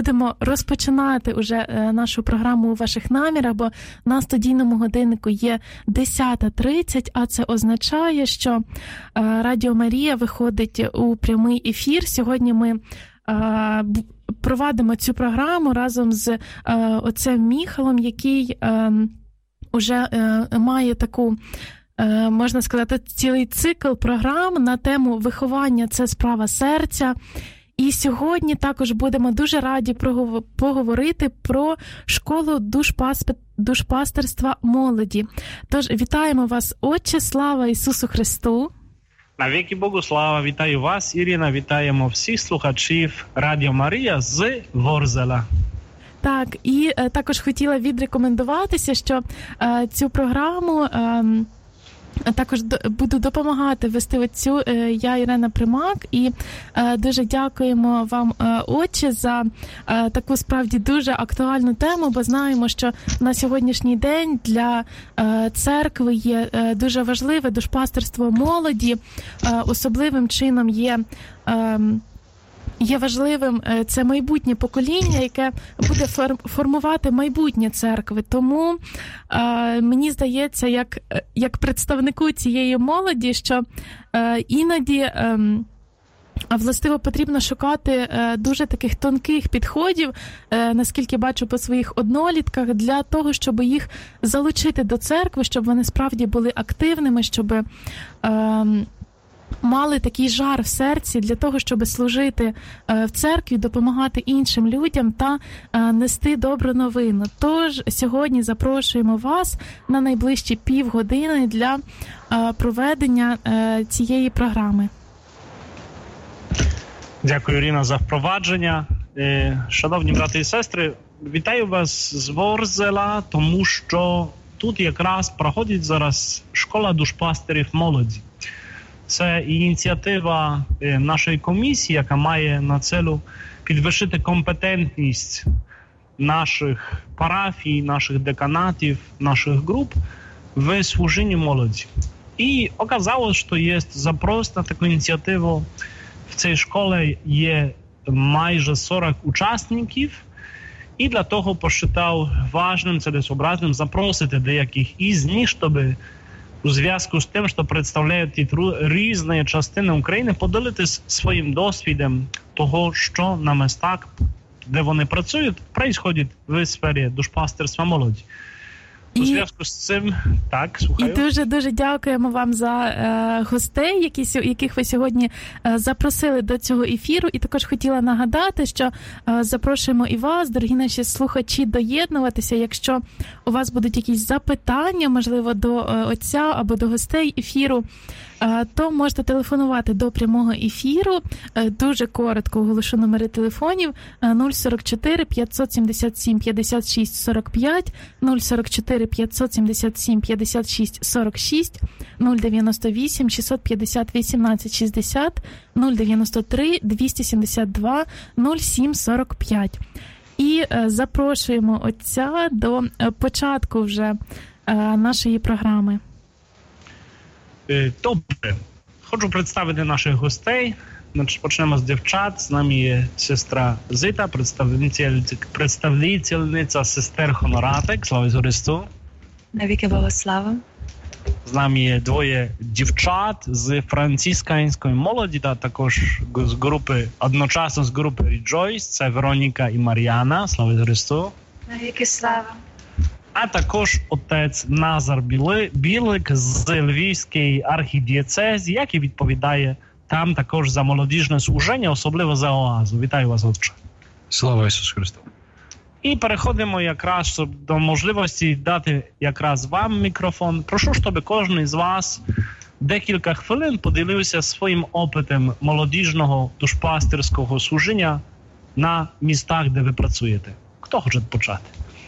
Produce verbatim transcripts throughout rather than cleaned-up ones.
будемо розпочинати уже нашу програму «У ваших намірах», бо на студійному годиннику є десята тридцять, а це означає, що Радіо Марія виходить у прямий ефір. Сьогодні ми провадимо цю програму разом з отцем Міхалом, який уже має таку, можна сказати, цілий цикл програм на тему «Виховання – це справа серця». І сьогодні також будемо дуже раді поговорити про школу душпастерства молоді. Тож вітаємо вас, Отче, слава Ісусу Христу! Навіки Богу слава! Вітаю вас, Ірина, вітаємо всіх слухачів Радіо Марія з Ворзеля. Так, і е, також хотіла відрекомендуватися, що е, цю програму е, також до, буду допомагати вести оцю е, я, Ірина Примак, і е, дуже дякуємо вам, е, Отче, за е, таку справді дуже актуальну тему, бо знаємо, що на сьогоднішній день для е, церкви є е, дуже важливе душпастерство молоді, е, особливим чином є е, Є важливим це майбутнє покоління, яке буде формувати майбутнє церкви. Тому е, мені здається, як, як представнику цієї молоді, що е, іноді е, властиво потрібно шукати е, дуже таких тонких підходів, е, наскільки бачу по своїх однолітках, для того, щоб їх залучити до церкви, щоб вони справді були активними, щоб Е, мали такий жар в серці для того, щоб служити в церкві, допомагати іншим людям та нести добру новину. Тож сьогодні запрошуємо вас на найближчі півгодини для проведення цієї програми. Дякую, Ірина, за впровадження. Шановні брати і сестри, вітаю вас з Ворзеля, тому що тут якраз проходить зараз школа душпастерів молоді. Це ініціатива нашої комісії, яка має на цілу підвищити компетентність наших парафій, наших деканатів, наших груп в служінні молоді. І оказалось, що є запрос на таку ініціативу. В цій школі є майже сорок учасників, і для того посчитав важним, цілесообразним запросити деяких із них, щоб у зв'язку з тим, що представляють ті різні частини України, поділитися своїм досвідом того, що на містах, де вони працюють, відбувається в сфері душпастерства молоді. У зв'язку з цим, так, слухаю. І дуже-дуже дякуємо вам за е, гостей, які, яких ви сьогодні е, запросили до цього ефіру. І також хотіла нагадати, що е, запрошуємо і вас, дорогі наші слухачі, доєднуватися. Якщо у вас будуть якісь запитання, можливо, до е, отця або до гостей ефіру, е, то можете телефонувати до прямого ефіру. Е, дуже коротко оголошу номери телефонів: е, нуль сорок чотири п'ятсот сімдесят сім п'ятдесят шість сорок п'ять, нуль сорок чотири п'ятсот сімдесят сім п'ятдесят шість сорок шість, нуль дев'яносто вісім шістсот п'ятдесят вісімнадцять шістдесят, нуль дев'яносто три двісті сімдесят два нуль сім сорок п'ять. І е, запрошуємо отця до е, початку вже е, нашої програми. Добре. Хочу представити наших гостей. Значить, почнемо з дівчат. З нами є сестра Зита, представниця, представниця сестер Хоноратик. Слава Ісусу Христу. Навіки Бога слава. З нами є двоє дівчат з францисканської молоді, та також з групи, одночасно з групи Rejoice. Це Вероніка і Мар'яна. Слава Ісусу Христу. Навіки слава. А також отець Назар Білик з Львівської архідієцезії, який відповідає там також за молодіжне служення, особливо за оазу. Вітаю вас, отче. Слава Ісусу Христу. І переходимо якраз до можливості дати якраз вам мікрофон. Прошу, щоб кожен з вас декілька хвилин поділився своїм опитом молодіжного душпастерського служіння на містах, де ви працюєте. Хто хоче почати?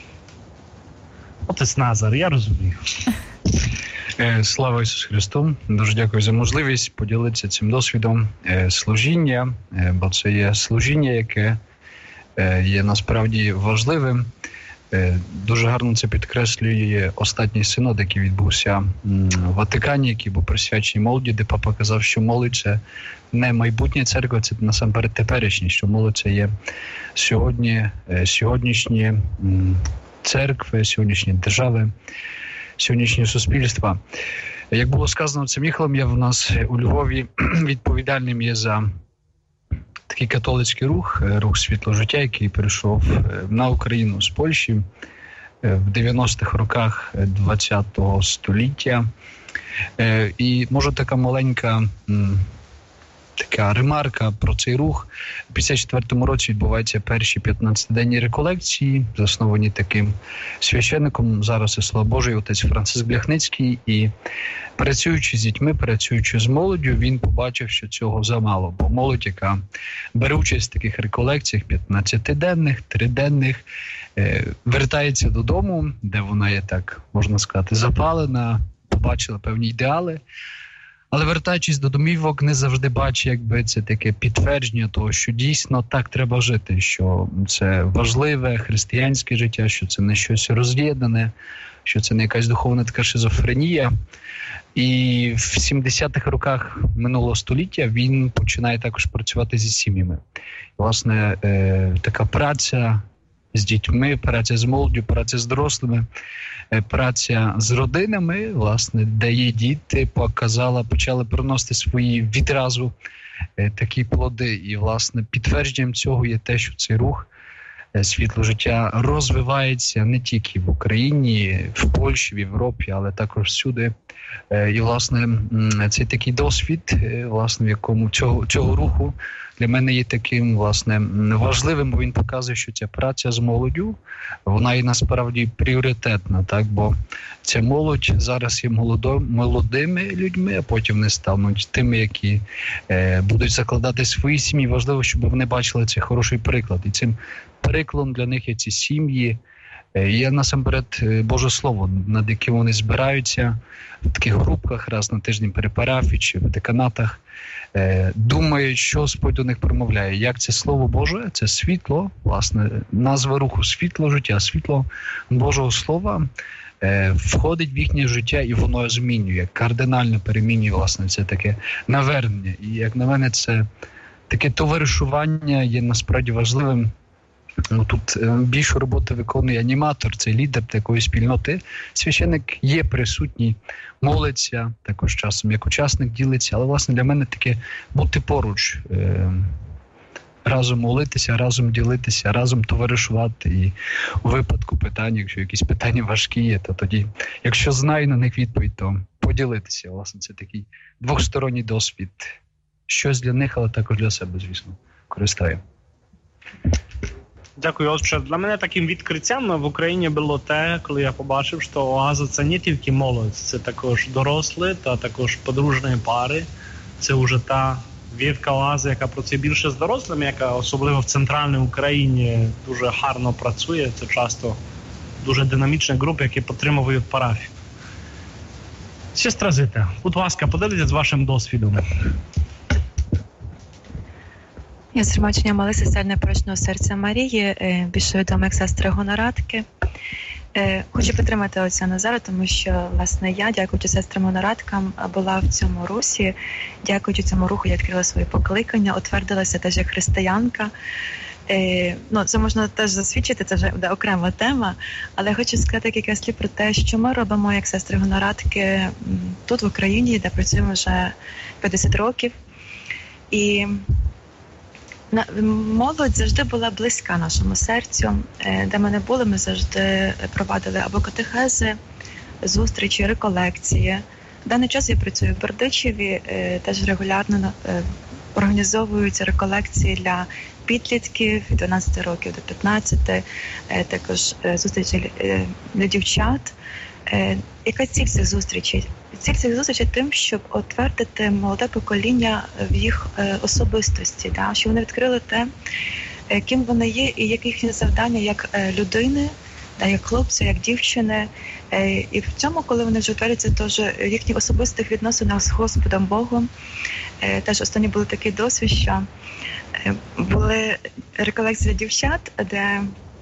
Отець Назар, я розумію. Слава Ісусу Христу. Дуже дякую за можливість поділитися цим досвідом служіння, бо це є служіння, яке є насправді важливим. Дуже гарно це підкреслює останній синод, який відбувся в Ватикані, який був присвячений молоді, де папа казав, що молодь – це не майбутнє церква, це насамперед теперішнє, що молодь – це є сьогодні, сьогоднішні церкви, сьогоднішні держави, сьогоднішнє суспільства. Як було сказано цим Міхалом, я в нас у Львові відповідальним є за такий католицький рух, рух «Світло життя», який перейшов на Україну з Польщі в дев'яностих роках ХХ століття. І може така маленька така ремарка про цей рух. У п'ятдесят четвертому році відбуваються перші п'ятнадцятиденні реколекції, засновані таким священником, зараз і слава Божий, отець Франциск Бляхницький. І працюючи з дітьми, працюючи з молоддю, він побачив, що цього замало. Бо молодь, яка бере участь в таких реколекціях п'ятнадцятиденних, триденних, вертається додому, де вона є, так можна сказати, запалена, побачила певні ідеали. Але вертаючись до домівок, не завжди бачить, якби це таке підтвердження того, що дійсно так треба жити, що це важливе християнське життя, що це не щось роз'єднане, що це не якась духовна така шизофренія. І в сімдесятих роках минулого століття він починає також працювати зі сім'ями. Власне, е, така праця з дітьми, праця з молоддю, праця з дорослими, праця з родинами, власне, де є діти, показала, почали приносити свої відразу е, такі плоди. І, власне, підтвердженням цього є те, що цей рух «Світло життя» розвивається не тільки в Україні, в Польщі, в Європі, але також всюди. І, власне, цей такий досвід, власне, в якому цього, цього руху для мене є таким, власне, важливим, бо він показує, що ця праця з молоддю, вона є насправді пріоритетна, так, бо ця молодь зараз є молодо, молодими людьми, а потім вони стануть тими, які е, будуть закладати свої сім'ї. Важливо, щоб вони бачили цей хороший приклад. І цим прикладом для них є ці сім'ї, є насамперед Боже Слово, над яким вони збираються в таких групках раз на тиждень при парафії чи в деканатах, думають, що Господь до них промовляє. Як це Слово Боже, це світло, власне, назва руху «Світло життя», світло Божого Слова входить в їхнє життя і воно змінює, кардинально перемінює, власне, це таке навернення. І, як на мене, це таке товаришування є насправді важливим. Ну, тут більшу роботу виконує аніматор, це лідер такої спільноти. Священник є присутній, молиться, також часом як учасник ділиться, але, власне, для мене таке бути поруч, е- разом молитися, разом ділитися, разом товаришувати. І у випадку питань, якщо якісь питання важкі є, то тоді, якщо знаю на них відповідь, то поділитися. Власне, це такий двосторонній досвід. Щось для них, але також для себе, звісно, користаю. Дякую, Отче. Для мене таким відкриттям в Україні було те, коли я побачив, що оаза – це не тільки молодь, це також дорослі та також подружні пари. Це вже та ветка оази, яка працює більше з дорослими, яка особливо в центральній Україні дуже гарно працює. Це часто дуже динамічні групи, які підтримують парафію. Сестра Зита, будь ласка, поділіться з вашим досвідом. Я з Ромачення молися сестер непорочного серця Марії, більше відомо як сестри Гонорадки. Хочу підтримати отця Назара, тому що, власне, я, дякуючи сестрам Гонорадкам, була в цьому русі. Дякуючи цьому руху, я відкрила свої покликання, утвердилася теж як християнка. Ну, це можна теж засвідчити, це вже буде окрема тема, але я хочу сказати кілька слів про те, що ми робимо як сестри Гонорадки тут, в Україні, де працюємо вже п'ятдесят років. І молодь завжди була близька нашому серцю. Де ми не були, ми завжди провадили або катехези, зустрічі, реколекції. В даний час я працюю в Бердичеві, теж регулярно організовуються реколекції для підлітків від дванадцяти років до п'ятнадцяти, також зустрічі для дівчат. Яка ціль цих зустрічей? Ціль цих зустрічей тим, щоб утвердити молоде покоління в їх особистості, да? Щоб вони відкрили те, ким вони є і яке їхнє завдання як людини, да? Як хлопці, як дівчини. І в цьому, коли вони вже утвердяться, теж в їхніх особистих відносинах з Господом Богом. Теж останні були такий досвід, що були реколекції дівчат, де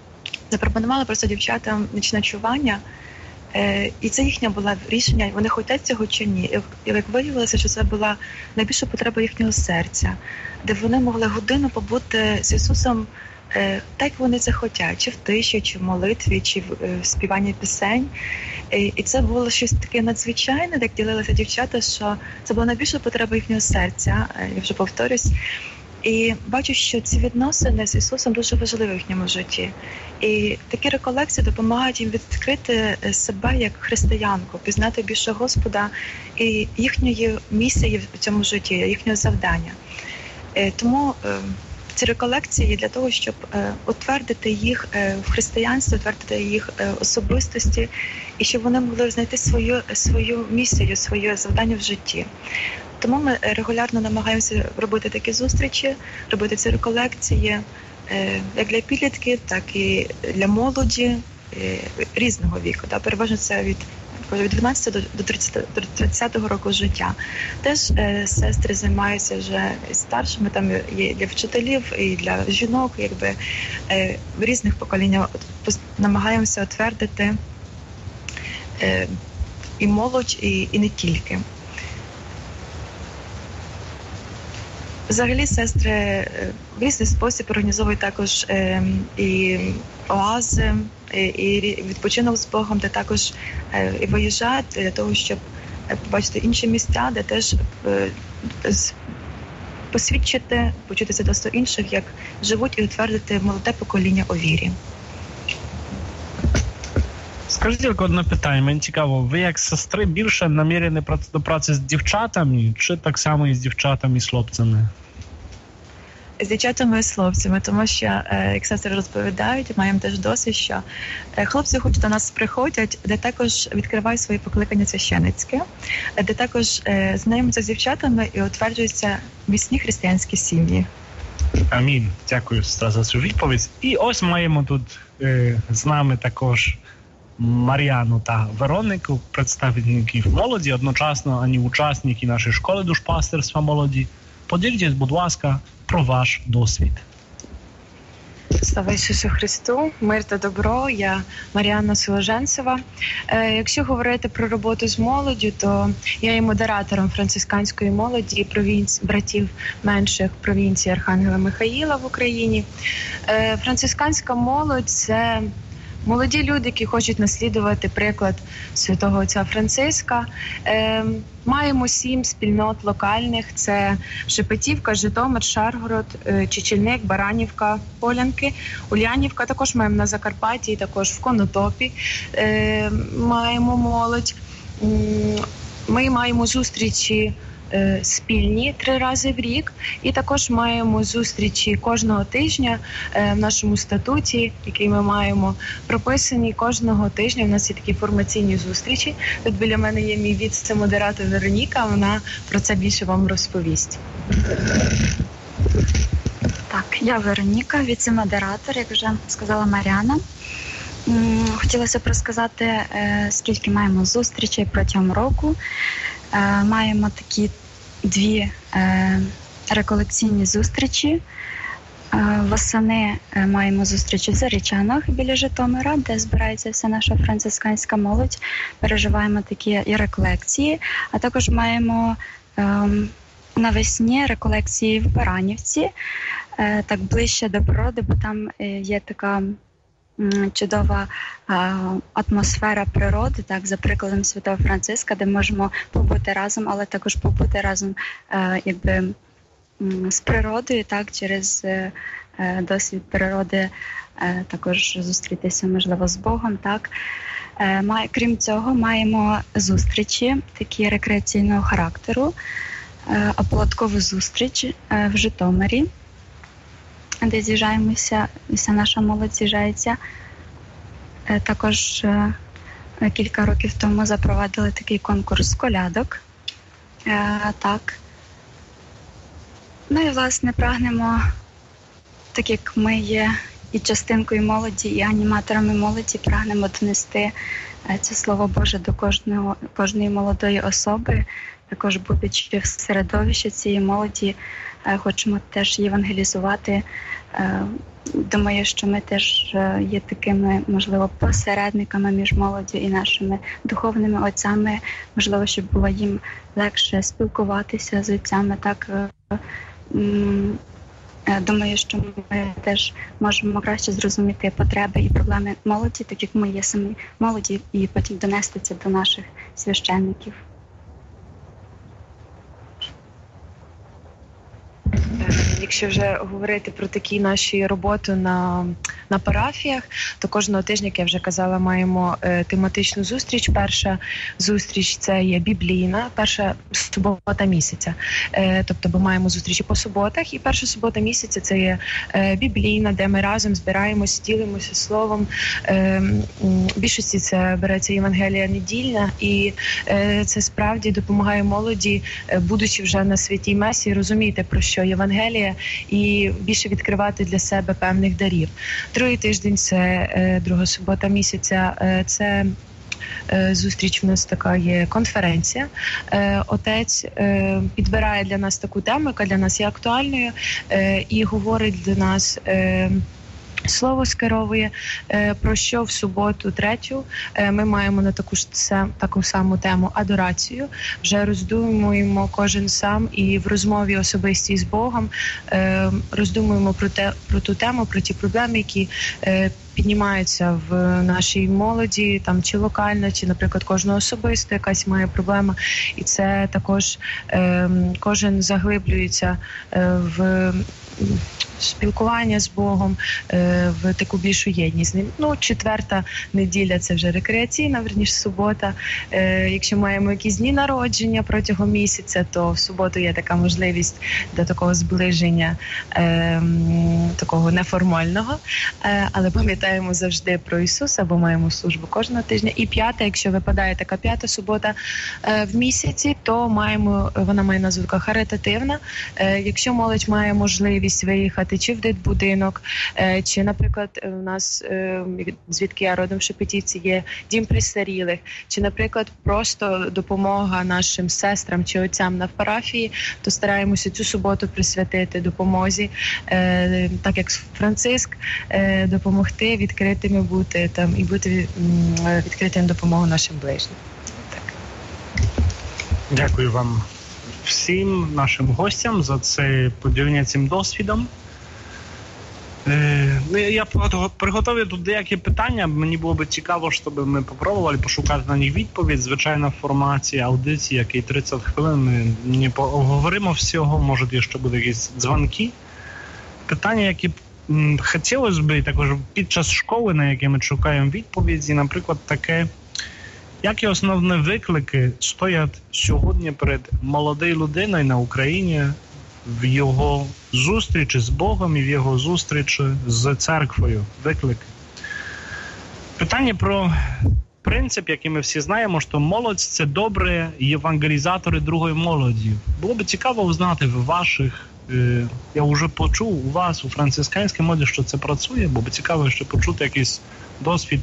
запропонували просто дівчатам ночночування. І це їхнє було рішення, вони хочуть цього чи ні. І як виявилося, що це була найбільша потреба їхнього серця, де вони могли годину побути з Ісусом так, як вони це хочуть, чи в тиші, чи в молитві, чи в співанні пісень. І це було щось таке надзвичайне, як ділилися дівчата, що це була найбільша потреба їхнього серця, я вже повторюсь. І бачу, що ці відносини з Ісусом дуже важливі в їхньому житті. І такі реколекції допомагають їм відкрити себе як християнку, пізнати більше Господа і їхньої місії в цьому житті, їхнього завдання. Тому ці реколекції для того, щоб утвердити їх в християнстві, утвердити їх особистості, і щоб вони могли знайти свою, свою місію, своє завдання в житті. Тому ми регулярно намагаємося робити такі зустрічі, робити ці реколекції як для підлітків, так і для молоді різного віку. Переважно це від від дванадцятого до тридцятого року життя. Теж е, сестри займаються вже старшими, там є для вчителів і для жінок, якби е, в різних поколіннях намагаємося утвердити е, і молодь, і, і не тільки. Взагалі сестри в різний спосіб організовують також е, і оази, і, і відпочинок з Богом, де також е, і виїжджають для того, щоб побачити інші місця, де теж е, посвідчити, почути свідоцтво інших, як живуть, і утвердити молоде покоління у вірі. Скажіть тільки одне питання, мені цікаво, ви як сестри більше намірені до праці з дівчатами, чи так само і з дівчатами, і з хлопцями? З дівчатами і з хлопцями, тому що, як сестри розповідають, маємо теж досвід, що хлопці хоч до нас приходять, де також відкривають свої покликання священицьке, де також знайомляться з дівчатами і утверджуються міцні християнські сім'ї. Амінь. Дякую, сестра, за цю відповідь. І ось маємо тут е, з нами також Мар'яну та Веронику, представників молоді, одночасно ані учасники нашої школи душпастерства молоді. Поділіть, будь ласка, про ваш досвід. Слава Ісусу Христу, мир та добро, я Мар'яна Соложенцева. Е, якщо говорити про роботу з молоддю, то я є модератором францисканської молоді провінції, братів менших провінції Архангела Михаїла в Україні. Е, францисканська молодь – це молоді люди, які хочуть наслідувати приклад святого отця Франциска. Е, маємо сім спільнот локальних. Це Шепетівка, Житомир, Шаргород, е, Чечільник, Баранівка, Полянки, Ульянівка. Також маємо на Закарпатті, також в Конотопі е, маємо молодь. Ми маємо зустрічі спільні три рази в рік. І також маємо зустрічі кожного тижня в нашому статуті, який ми маємо прописані кожного тижня. У нас є такі формаційні зустрічі. Тут біля мене є мій віце-модератор Вероніка, вона про це більше вам розповість. Так, я Вероніка, віце-модератор, як вже сказала Мар'яна. Хотілося б розказати, скільки маємо зустрічей протягом року. Маємо такі дві реколекційні зустрічі. Восени маємо зустрічі в Зарічанах біля Житомира, де збирається вся наша францисканська молодь. Переживаємо такі і реколекції. А також маємо навесні реколекції в Баранівці, так ближче до природи, бо там є така чудова а, атмосфера природи, так, за прикладом Святого Франциска, де можемо побути разом, але також побути разом а, якби, з природою, так, через а, досвід природи, а, також зустрітися, можливо, з Богом. Так. А, має, крім цього, маємо зустрічі, такі рекреаційного характеру, а, оплаткову зустріч а, в Житомирі, де з'їжджаємося, вся наша молодь з'їжджається. Також кілька років тому запровадили такий конкурс колядок. Так. Ну і, власне, прагнемо, так як ми є і частинкою молоді, і аніматорами молоді, прагнемо донести це Слово Боже до кожного, кожної молодої особи, також будучи в середовищі цієї молоді, хочемо теж євангелізувати. Думаю, що ми теж є такими, можливо, посередниками між молоддю і нашими духовними отцями. Можливо, щоб було їм легше спілкуватися з отцями. Так, думаю, що ми теж можемо краще зрозуміти потреби і проблеми молоді, так як ми є самі молоді, і потім донести це до наших священників. Якщо вже говорити про такі наші роботи на, на парафіях, то кожного тижня, як я вже казала, маємо е, тематичну зустріч. Перша зустріч – це є біблійна, перша субота місяця. Е, тобто ми маємо зустрічі по суботах, і перша субота місяця – це є е, біблійна, де ми разом збираємося, ділимося словом. Е, в більшості це береться Євангелія недільна, і е, це справді допомагає молоді, е, будучи вже на святій месі, розуміти, про що Євангелія, і більше відкривати для себе певних дарів. Другий тиждень – це е, друга субота місяця, е, це е, зустріч, в нас така є конференція. Е, отець е, підбирає для нас таку тему, яка для нас є актуальною, е, і говорить для нас е, слово скеровує, про що в суботу третю ми маємо на таку ж таку саму тему адорацію. Вже роздумуємо кожен сам і в розмові особистій з Богом роздумуємо про те, про ту тему, про ті проблеми, які піднімаються в нашій молоді, там чи локально, чи, наприклад, кожного особисто якась має проблема. І це також е, кожен заглиблюється е, в спілкування з Богом, е, в таку більшу єдність з ним. Ну, четверта неділя – це вже рекреаційна, верніше субота. Е, якщо маємо якісь дні народження протягом місяця, то в суботу є така можливість до такого зближення, е, такого неформального. Е, але пам'ятаємо завжди про Ісуса, бо маємо службу кожного тижня. І п'ята, якщо випадає така п'ята субота е, в місяці, то маємо, вона має назву харитативна. Е, якщо молодь має можливість виїхати чи в дитбудинок, е, чи, наприклад, у нас, е, звідки я родом в Шепетівці, є дім престарілих, чи, наприклад, просто допомога нашим сестрам чи отцям на парафії, то стараємося цю суботу присвятити допомозі, е, так як Франциск, е, допомогти відкритими бути там і бути м, відкритим допомогу нашим ближнім. Так. Дякую вам всім нашим гостям за це поділення цим досвідом. Е, я приготовив тут деякі питання, мені було б цікаво, щоб ми спробували пошукати на них відповідь. Звичайно, в форматі аудиції, який тридцять хвилин, ми не поговоримо всього, може, ще будуть якісь дзвонки. Питання, які м, хотілося б також під час школи, на які ми шукаємо відповіді, наприклад, таке, які основні виклики стоять сьогодні перед молодою людиною на Україні в його зустрічі з Богом і в його зустрічі з церквою? Виклики. Питання про принцип, який ми всі знаємо, що молодь – це добрі євангелізатори другої молоді. Було б цікаво узнати в ваших, е, я вже почув у вас, у францисканській молоді, що це працює, було б цікаво ще почути якийсь досвід.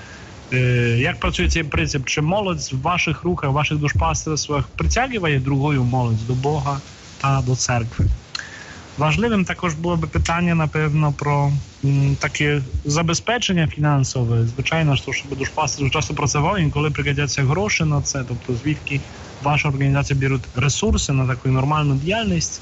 Як працює цей принцип? Чи молодь в ваших руках, в ваших душпастерствах притягує другою молодь до Бога та до церкви? Важливим також було б питання, напевно, про м, таке забезпечення фінансове. Звичайно, що, щоб душпастер часто працював, інколи пригодяться гроші на це, тобто звідки ваша організація беруть ресурси на таку нормальну діяльність.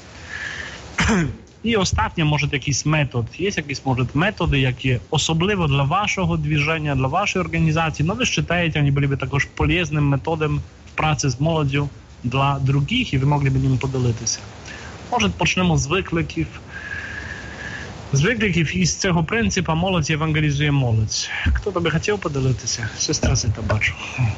І останнє, може, якийсь метод. Є якісь, може, методи, які особливо для вашого движення, для вашої організації, але ви вважаєте, вони були б також полезним методом в праці з молоддю для других, і ви могли б ними поділитися. Може, почнемо з викликів. З викликів із цього принципу молодь евангелізує молодь. Хто би хотів поділитися? Сестра Зита, бачу.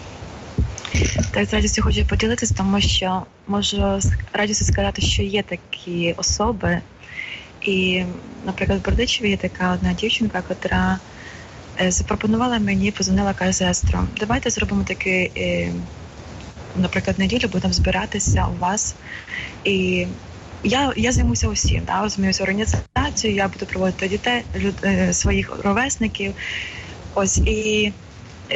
Так, з радістю хочу поділитися, тому що можу радістю сказати, що є такі особи. І, наприклад, в Бердичеві є така одна дівчинка, яка запропонувала мені, позвонила, каже: сестро, давайте зробимо такий, наприклад, неділю, будемо збиратися у вас. І я, я займуся усім, да, займуся організацією, я буду проводити дітей, люд, своїх ровесників. Ось, і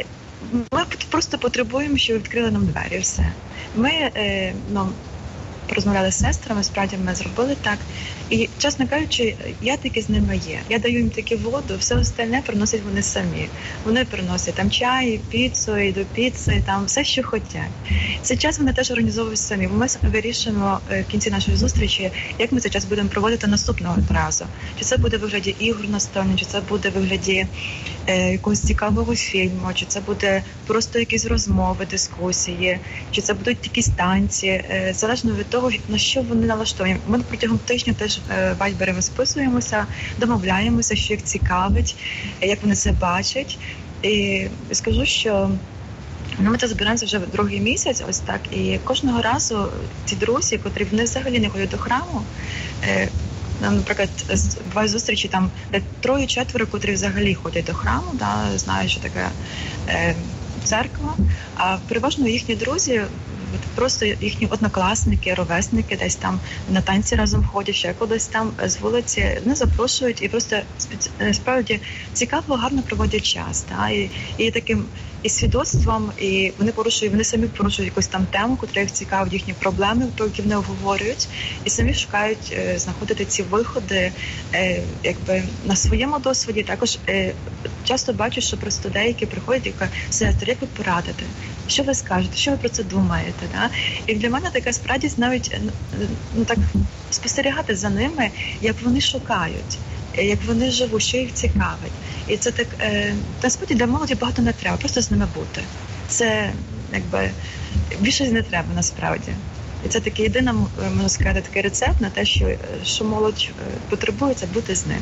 ми просто потребуємо, щоб відкрили нам двері, все. Ми, ну, порозмовляли з сестрами, справді ми зробили так. І, чесно кажучи, я таки з ними є. Я даю їм таки воду, все остальне приносять вони самі. Вони приносять там чай, піцу, і до піци, там все, що хочуть. Цей час вони теж організовують самі. Ми вирішимо в кінці нашої зустрічі, як ми цей час будемо проводити наступного разу. Чи це буде в вигляді ігор настольних, чи це буде в вигляді е, якогось цікавого фільму, чи це буде просто якісь розмови, дискусії, чи це будуть якісь танці, е, залежно від того, на що вони налаштовані. Ми протягом тижня теж в Вайбері розписуємося, домовляємося, що їх цікавить, як вони це бачать. І скажу, що ну, ми це збираємося вже другий місяць, ось так, і кожного разу ці друзі, котрі вони взагалі не ходять до храму, е, наприклад, бувають зустрічі там, де троє-четверо, котрі взагалі ходять до храму, да, знають, що таке е, церква, а переважно їхні друзі, просто їхні однокласники, ровесники десь там на танці разом ходять, ще кудись там з вулиці, вони запрошують і просто справді цікаво, гарно проводять час. Да? І, і таким і свідоцтвом, і вони порушують, вони самі порушують якусь там тему, котра їх цікавить, їхні проблеми, про які вони обговорюють, і самі шукають е, знаходити ці виходи е, якби на своєму досвіді. Також е, часто бачу, що просто деякі приходять і кажуть: сестри, як ви порадите? Що ви скажете? Що ви про це думаєте? Да? І для мене така справді навіть ну, так, спостерігати за ними, як вони шукають, як вони живуть, що їх цікавить. І це так, е, насправді для молоді багато не треба, просто з ними бути. Це, якби, більше не треба насправді. І це такий єдиний, можна сказати, такий рецепт на те, що, що молодь потребує, це бути з ними.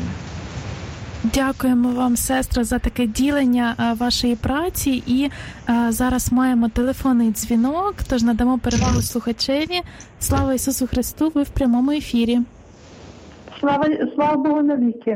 Дякуємо вам, сестра, за таке ділення а, вашої праці. І а, зараз маємо телефонний дзвінок, тож надамо перевагу слухачеві. Слава Ісусу Христу, ви в прямому ефірі. Слава, слава Богу навіки.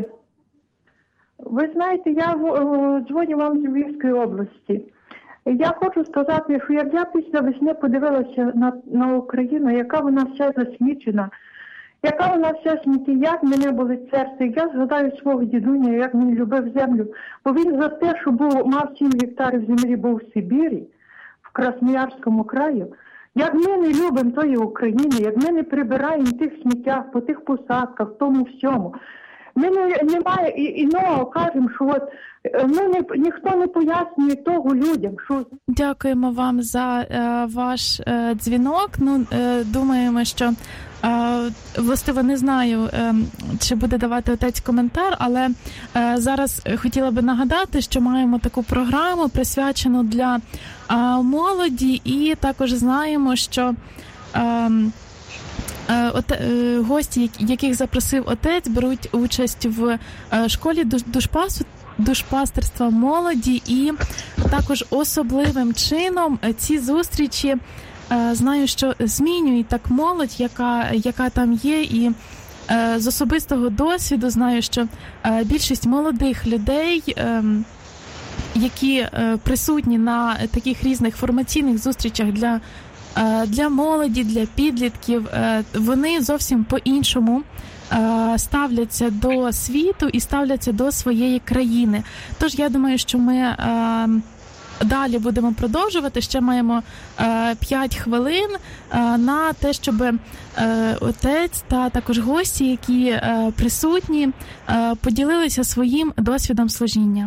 Ви знаєте, я о, дзвоню вам з Львівської області. Я хочу сказати, що як я після весни подивилася на, на Україну, яка вона вся засмічена, яка вона вся сміття, як мене болить серце. Я згадаю свого дідуня, як він любив землю. Бо він за те, що був, мав сім гектарів землі, був в Сибірі, в Красноярському краю. Як ми не любимо тої України, як ми не прибираємо тих сміттях, по тих посадках, тому всьому. Ми не, немає і, іного кажемо, що от, ну, не, ніхто не пояснює того людям. Що... Дякуємо вам за е, ваш е, дзвінок. Ну, е, думаємо, що е, властиво не знаю, е, чи буде давати отець коментар, але е, зараз хотіла би нагадати, що маємо таку програму, присвячену для е, молоді, і також знаємо, що е, От, гості, яких запросив отець, беруть участь в школі душпастерства молоді, і також особливим чином ці зустрічі, знаю, що змінюють так молодь, яка, яка там є, і з особистого досвіду знаю, що більшість молодих людей, які присутні на таких різних формаційних зустрічах для Для молоді, для підлітків, вони зовсім по-іншому ставляться до світу і ставляться до своєї країни. Тож я думаю, що ми далі будемо продовжувати. Ще маємо п'ять хвилин на те, щоб отець та також гості, які присутні, поділилися своїм досвідом служіння.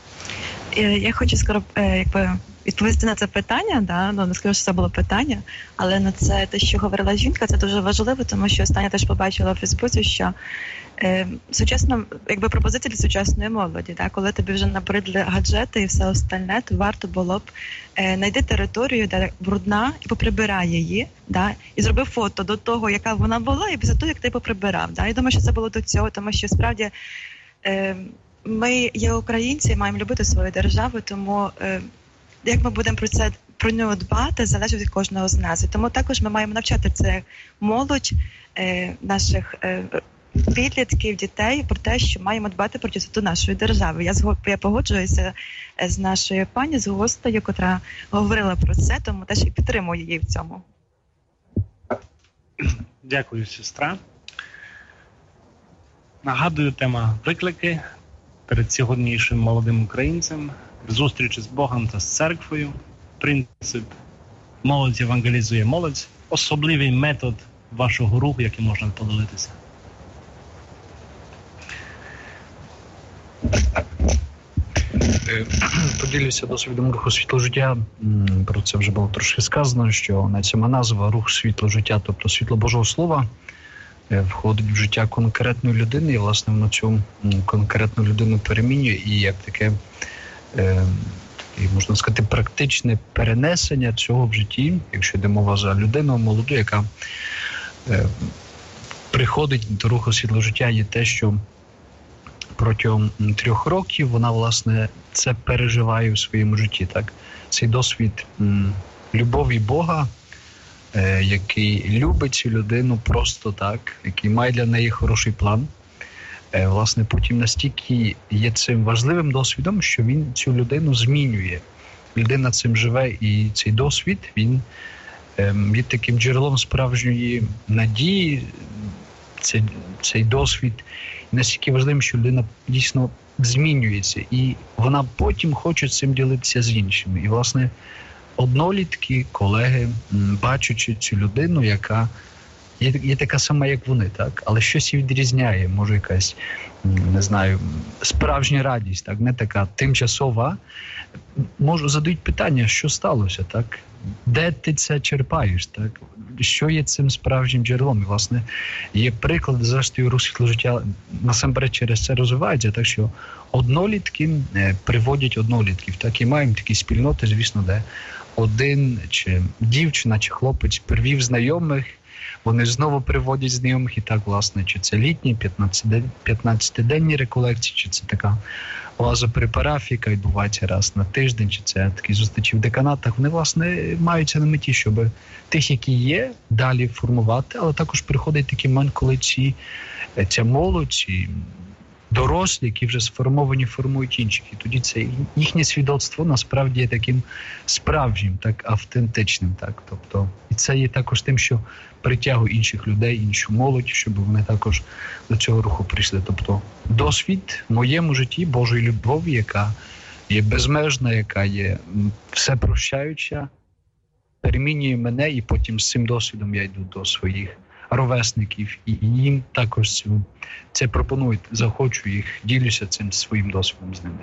Я хочу скоро, якби, відповісти на це питання, да? Ну, не скажу, що це було питання, але на це те, що говорила жінка, це дуже важливо, тому що останнє теж побачила в Фейсбуці, що е, сучасна, якби пропозиція для сучасної молоді, да? Коли тобі вже набридли гаджети і все остальне, то варто було б е, знайти територію, де брудна, і поприбирай її, да? І зроби фото до того, яка вона була, і після того, як ти поприбирав. Да? Я думаю, що це було до цього, тому що справді е, ми є українці, маємо любити свою державу, тому е, як ми будемо про це, про нього дбати, залежить від кожного з нас. І тому також ми маємо навчати це молодь, е, наших е, підлітків, дітей про те, що маємо дбати про чистоту нашої держави. Я, я погоджуюся з нашою пані, з гостею, котра говорила про це, тому теж і підтримую її в цьому. Дякую, сестра. Нагадую, тема «Виклики» перед сьогоднішнім молодим українцем, зустрічі з Богом та з церквою, принцип «молодь евангелізує молодь», особливий метод вашого руху, які можна поділитися? Поділюся досвідом руху світло життя. Про це вже було трошки сказано, що на сама назва рух світло життя, тобто світло Божого Слова, входить в життя конкретної людини, і, власне, воно цю конкретну людину перемінює, і як таке, е, можна сказати, практичне перенесення цього в житті, якщо йде мова за людину молоду, яка е, приходить до руху світло життя, є те, що протягом трьох років вона, власне, це переживає в своєму житті. Так? Цей досвід м, любові Бога, е, який любить цю людину просто так, який має для неї хороший план, е, власне, потім настільки є цим важливим досвідом, що він цю людину змінює. Людина цим живе, і цей досвід, він е, є таким джерелом справжньої надії, цей, цей досвід настільки важливим, що людина дійсно змінюється, і вона потім хоче цим ділитися з іншими. І, власне, однолітки, колеги, бачачи цю людину, яка є, є така сама, як вони, так? Але щось її відрізняє, може якась, не знаю, справжня радість, так? Не така тимчасова. Може, задають питання, що сталося, так? Де ти це черпаєш, так? Що є цим справжнім джерелом? І, власне, є приклад, зрештою, рух світло життя насамперед через це розвивається, так що однолітки е, приводять однолітків, так? І маємо такі спільноти, звісно, де один чи дівчина, чи хлопець привів знайомих, вони знову приводять знайомих, і так, власне, чи це літні п'ятнадцятиденні реколекції, чи це така оаза при парафії, яка відбувається раз на тиждень, чи це такі зустрічі в деканатах, вони, власне, маються на меті, щоб тих, які є, далі формувати, але також приходить такий момент, коли ці, ця молодь, ці дорослі, які вже сформовані, формують інших. І тоді це їхнє свідоцтво насправді є таким справжнім, так, автентичним. Так. Тобто, і це є також тим, що притягує інших людей, іншу молодь, щоб вони також до цього руху прийшли. Тобто досвід в моєму житті Божої любові, яка є безмежна, яка є всепрощаюча, перемінює мене, і потім з цим досвідом я йду до своїх ровесників, і їм також це пропонують, захочу їх, ділюся цим своїм досвідом з ними.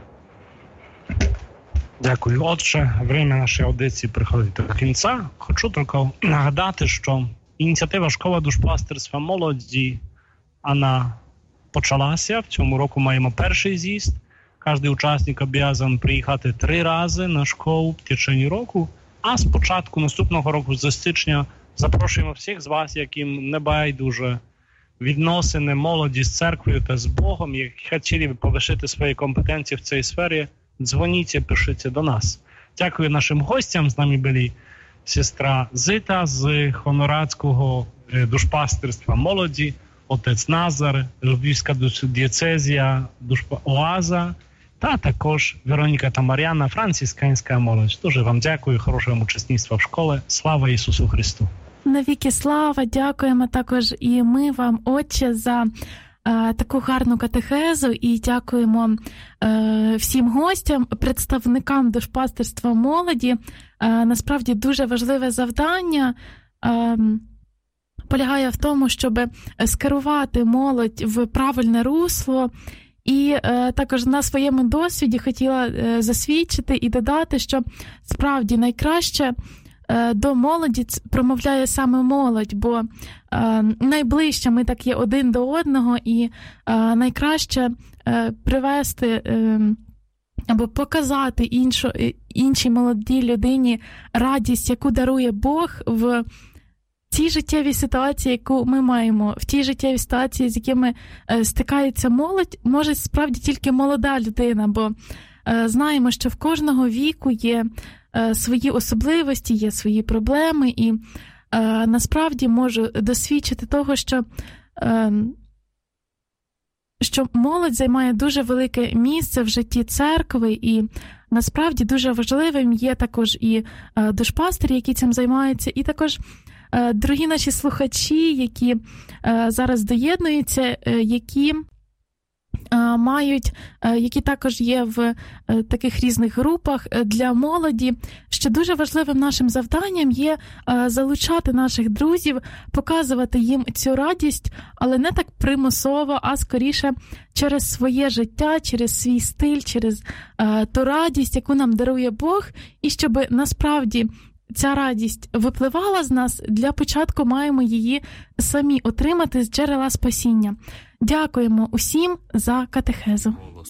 Дякую. Отже, время нашої аудиції приходить до кінця. Хочу тільки нагадати, що ініціатива «Школа душпастерства молоді», вона почалася. В цьому року маємо перший з'їзд. Кожен учасник обов'язаний приїхати три рази на школу в течение року, а з початку наступного року, з січня, запрошуємо всіх з вас, яким не байдуже відносини молоді з церквою та з Богом, які хотіли б повищити свої компетенції в цій сфері, дзвоніть, пишіться до нас. Дякую нашим гостям. З нами були сестра Зита з Хонорадського душпастерства молоді, отець Назар, Львівська дієцезія Оаза, та також Вероніка та Мар'яна, францисканська молодь. Дуже вам дякую, хорошого вам учасництва в школі. Слава Ісусу Христу! Навіки слава, дякуємо також і ми вам, Отче, за е, таку гарну катехезу, і дякуємо е, всім гостям, представникам душпастерства молоді. Е, насправді дуже важливе завдання е, полягає в тому, щоб скерувати молодь в правильне русло. І е, також на своєму досвіді хотіла е, засвідчити і додати, що справді найкраще е, до молоді промовляє саме молодь, бо е, найближче ми так є один до одного, і е, найкраще е, привести е, або показати іншу, іншій молодій людині радість, яку дарує Бог в в тій життєвій ситуації, яку ми маємо, в тій життєвій ситуації, з якими е, стикається молодь, може справді тільки молода людина, бо е, знаємо, що в кожного віку є е, свої особливості, є свої проблеми, і е, насправді можу досвідчити того, що, е, що молодь займає дуже велике місце в житті церкви, і насправді дуже важливим є також і е, душпастері, які цим займаються, і також дорогі наші слухачі, які е, зараз доєднуються, е, які мають, які також є в таких різних групах для молоді, що дуже важливим нашим завданням є залучати наших друзів, показувати їм цю радість, але не так примусово, а скоріше через своє життя, через свій стиль, через ту радість, яку нам дарує Бог, і щоб насправді ця радість випливала з нас, для початку маємо її самі отримати з джерела спасіння. Дякуємо усім за катехезу.